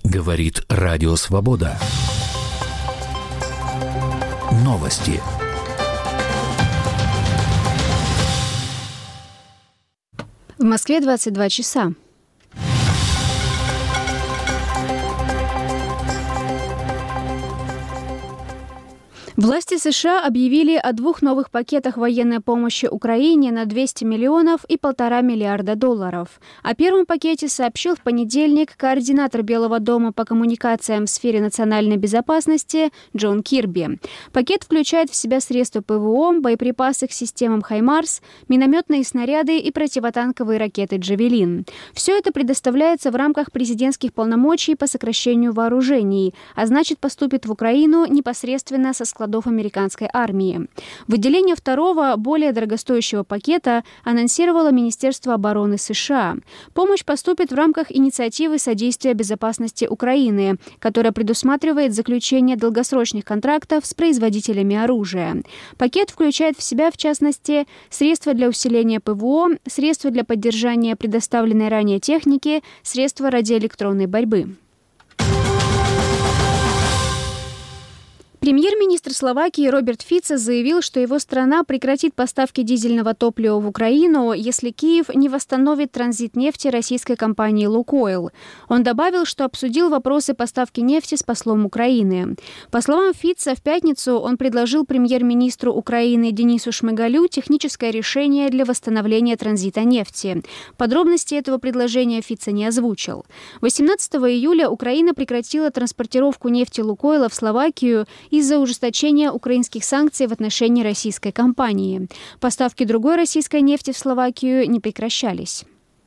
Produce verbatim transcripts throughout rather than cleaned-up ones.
Говорит Радио Свобода. Новости. В Москве двадцать два часа. Власти США объявили о двух новых пакетах военной помощи Украине на двести миллионов и полтора миллиарда долларов. О первом пакете сообщил в понедельник координатор Белого дома по коммуникациям в сфере национальной безопасности Джон Кирби. Пакет включает в себя средства ПВО, боеприпасы к системам «Хаймарс», минометные снаряды и противотанковые ракеты «Джавелин». Все это предоставляется в рамках президентских полномочий по сокращению вооружений, а значит, поступит в Украину непосредственно со складов американской армии. Выделение второго, более дорогостоящего пакета анонсировало Министерство обороны США. Помощь поступит в рамках инициативы содействия безопасности Украины, которая предусматривает заключение долгосрочных контрактов с производителями оружия. Пакет включает в себя, в частности, средства для усиления ПВО, средства для поддержания предоставленной ранее техники, средства радиоэлектронной борьбы. Премьер-министр Словакии Роберт Фицо заявил, что его страна прекратит поставки дизельного топлива в Украину, если Киев не восстановит транзит нефти российской компании «Лукойл». Он добавил, что обсудил вопросы поставки нефти с послом Украины. По словам Фицо, в пятницу он предложил премьер-министру Украины Денису Шмыгалю техническое решение для восстановления транзита нефти. Подробности этого предложения Фицо не озвучил. восемнадцатого июля Украина прекратила транспортировку нефти «Лукойла» в Словакию из-за ужесточения украинских санкций в отношении российской компании. Поставки другой российской нефти в Словакию не прекращались.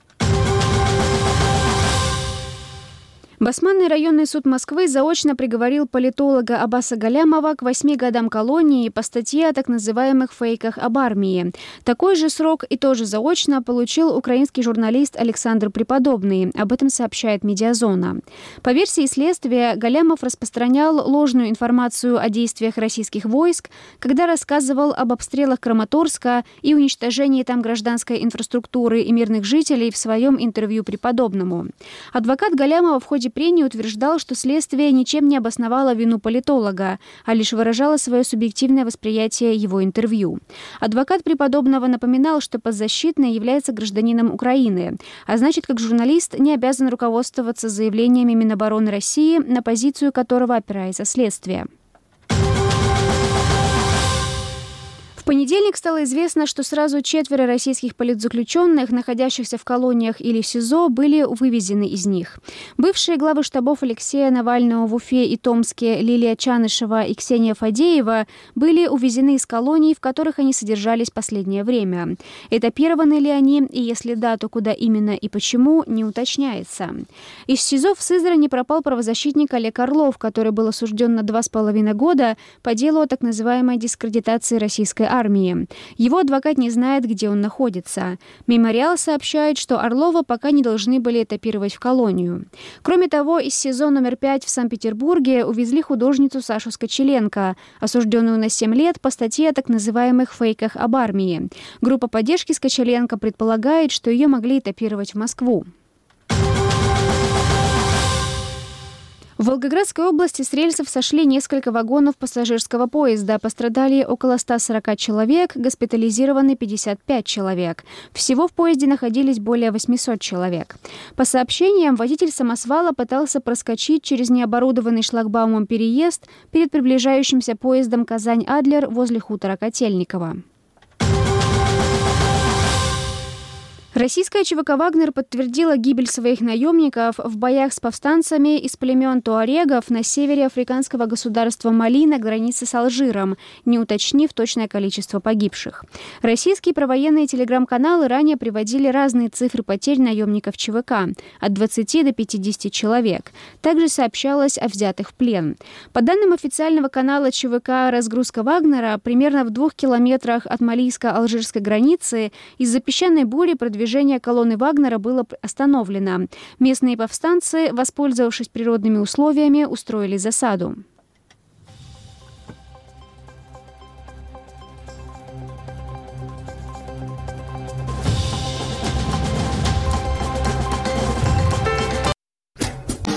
Басманный районный суд Москвы заочно приговорил политолога Аббаса Галямова к восьми годам колонии по статье о так называемых фейках об армии. Такой же срок и тоже заочно получил украинский журналист Александр Преподобный. Об этом сообщает «Медиазона». По версии следствия, Галямов распространял ложную информацию о действиях российских войск, когда рассказывал об обстрелах Краматорска и уничтожении там гражданской инфраструктуры и мирных жителей в своем интервью Преподобному. Адвокат Галямова в ходе прения утверждал, что следствие ничем не обосновало вину политолога, а лишь выражало свое субъективное восприятие его интервью. Адвокат Преподобного напоминал, что подзащитный является гражданином Украины, а значит, как журналист не обязан руководствоваться заявлениями Минобороны России, на позицию которого опирается следствие. В понедельник стало известно, что сразу четверо российских политзаключенных, находящихся в колониях или в СИЗО, были вывезены из них. Бывшие главы штабов Алексея Навального в Уфе и Томске Лилия Чанышева и Ксения Фадеева были увезены из колоний, в которых они содержались последнее время. Этапированы ли они, и если да, то куда именно и почему, не уточняется. Из СИЗО в Сызрани пропал правозащитник Олег Орлов, который был осужден на два с половиной года по делу о так называемой дискредитации российской армии. Его адвокат не знает, где он находится. Мемориал сообщает, что Орлова пока не должны были этапировать в колонию. Кроме того, из СИЗО номер пять в Санкт-Петербурге увезли художницу Сашу Скочеленко, осужденную на семь лет по статье о так называемых фейках об армии. Группа поддержки Скочеленко предполагает, что ее могли этапировать в Москву. В Волгоградской области с рельсов сошли несколько вагонов пассажирского поезда. Пострадали около ста сорока человек, госпитализированы пятьдесят пять человек. Всего в поезде находились более восьмисот человек. По сообщениям, водитель самосвала пытался проскочить через необорудованный шлагбаумом переезд перед приближающимся поездом «Казань-Адлер» возле хутора Котельниково. Российская ЧВК «Вагнер» подтвердила гибель своих наемников в боях с повстанцами из племен туарегов на севере африканского государства Мали на границе с Алжиром, не уточнив точное количество погибших. Российские провоенные телеграм-каналы ранее приводили разные цифры потерь наемников ЧВК – от двадцати до пятидесяти человек. Также сообщалось о взятых в плен. По данным официального канала ЧВК «Разгрузка Вагнера», примерно в двух километрах от малийско-алжирской границы из-за песчаной бури продвижение Движение колонны Вагнера было остановлено. Местные повстанцы, воспользовавшись природными условиями, устроили засаду.